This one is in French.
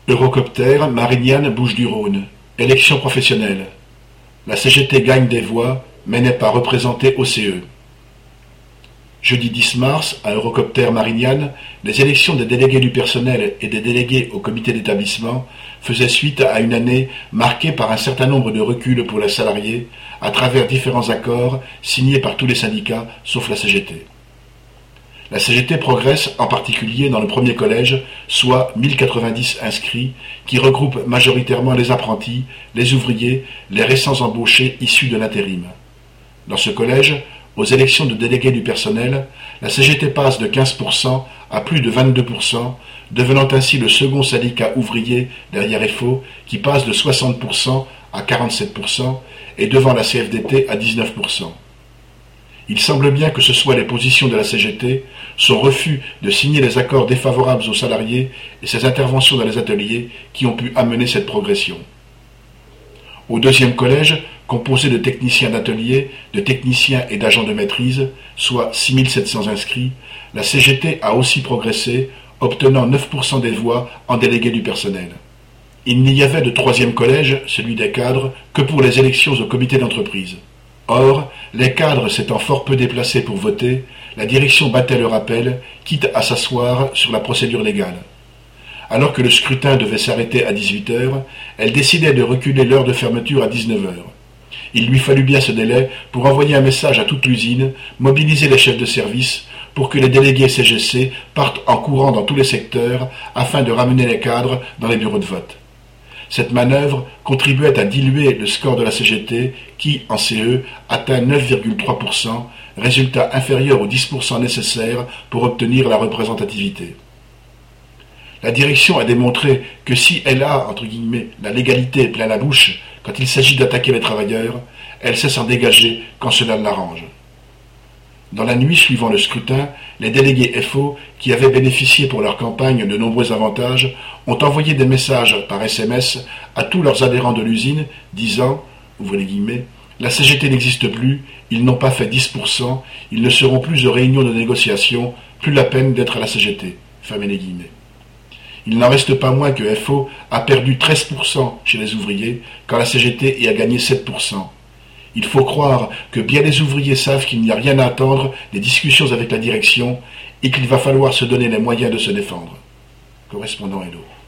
Eurocopter, Marignane, Bouches-du-Rhône. Élections professionnelles. La CGT gagne des voix, mais n'est pas représentée au CE. Jeudi 10 mars, à Eurocopter Marignane, les élections des délégués du personnel et des délégués au comité d'établissement faisaient suite à une année marquée par un certain nombre de reculs pour les salariés à travers différents accords signés par tous les syndicats, sauf la CGT. La CGT progresse en particulier dans le premier collège, soit 1090 inscrits, qui regroupent majoritairement les apprentis, les ouvriers, les récents embauchés issus de l'intérim. Dans ce collège, aux élections de délégués du personnel, la CGT passe de 15% à plus de 22%, devenant ainsi le second syndicat ouvrier derrière FO, qui passe de 60% à 47%, et devant la CFDT à 19%. Il semble bien que ce soit les positions de la CGT, son refus de signer les accords défavorables aux salariés et ses interventions dans les ateliers qui ont pu amener cette progression. Au deuxième collège, composé de techniciens d'atelier, de techniciens et d'agents de maîtrise, soit 6700 inscrits, la CGT a aussi progressé, obtenant 9% des voix en délégués du personnel. Il n'y avait de troisième collège, celui des cadres, que pour les élections au comité d'entreprise. Or, les cadres s'étant fort peu déplacés pour voter, la direction battait le rappel, quitte à s'asseoir sur la procédure légale. Alors que le scrutin devait s'arrêter à 18h, elle décidait de reculer l'heure de fermeture à 19h. Il lui fallut bien ce délai pour envoyer un message à toute l'usine, mobiliser les chefs de service, pour que les délégués CGC partent en courant dans tous les secteurs afin de ramener les cadres dans les bureaux de vote. Cette manœuvre contribuait à diluer le score de la CGT qui, en CE, atteint 9,3%, résultat inférieur aux 10% nécessaires pour obtenir la représentativité. La direction a démontré que si elle a, entre guillemets, la légalité plein la bouche quand il s'agit d'attaquer les travailleurs, elle sait s'en dégager quand cela l'arrange. Dans la nuit suivant le scrutin, les délégués FO, qui avaient bénéficié pour leur campagne de nombreux avantages, ont envoyé des messages par SMS à tous leurs adhérents de l'usine, disant, ouvrez les guillemets, « La CGT n'existe plus, ils n'ont pas fait 10%, ils ne seront plus aux réunions de négociation, plus la peine d'être à la CGT. » Fermez les guillemets. Il n'en reste pas moins que FO a perdu 13% chez les ouvriers, quand la CGT y a gagné 7%. Il faut croire que bien des ouvriers savent qu'il n'y a rien à attendre des discussions avec la direction et qu'il va falloir se donner les moyens de se défendre. Correspondant Hello.